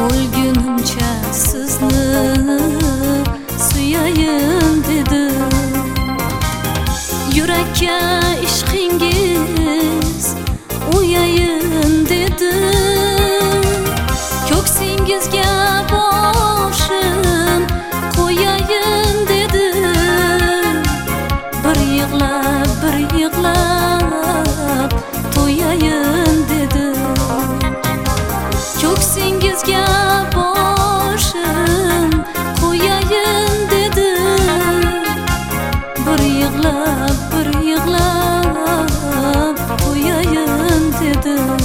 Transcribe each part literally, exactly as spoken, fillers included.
O'lgunimcha sizni suyayim dedim. Yurakka ishqingiz uyayim dedim. Ko'ksingizga boshim qo'yayim dedim. Bir yig'lab bir yig'lab to'yayim dedim. Ko'ksingizga boshim qo'yayim dedim. Bir yig'lab bir yig'lab to'yayim dedim.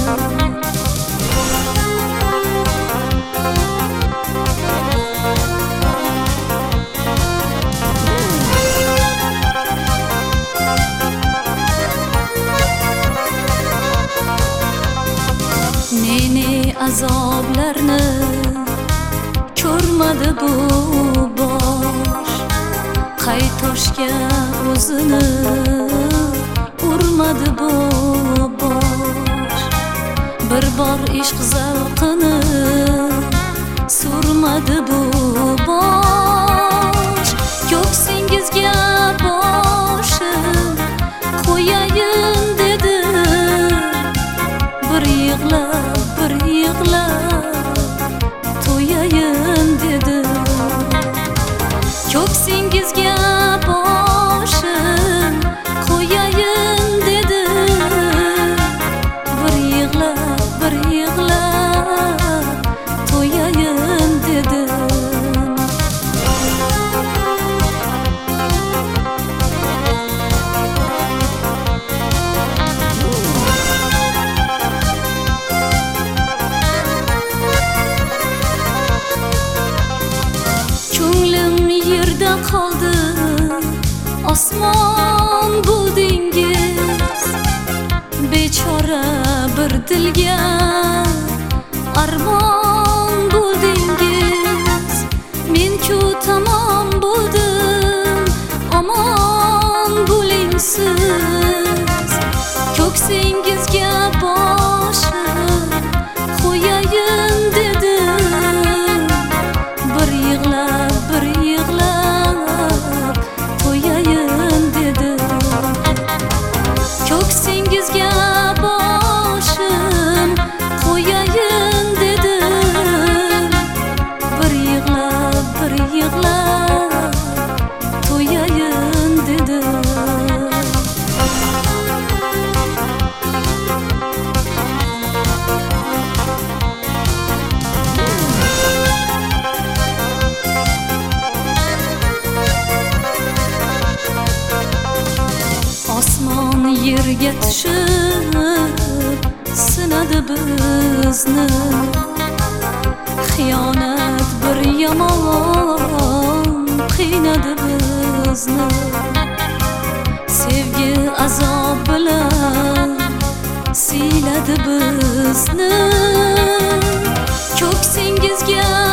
Ne azoblarni ko'rmadi bu bosh. Qay toshga o'zini urmadi bu bosh. Bir bor ishq zavqini surmadi bu bosh. Ko'ksingizga boshim qo'yayim dedim. Bir yig'lab bir yig'lab to'yayim dedim. Ko'ksingizga boshim qo'yayim dedim. Bir yig'lab bir yig'lab to'yayim dedim. Qoldi osmon buldingiz. Bechora bir dilga armon buldingiz. Men-ku tamom bo'ldim, omon bo'ling siz. Ko'ksingizga boshim qo'yayim dedim. Bir yig'lab bir yig'lab to'yayim dedim. Ko'ksingizga boshim qo'yayim dedim. Bir yig'lab bir yig'lab to'yayim dedim. Osmon yerga tushib sinadi bizni. Xiyonat bir yomon qiynadi bizni. Sevgi azob bilan siyladi bizni. Ko'ksingizga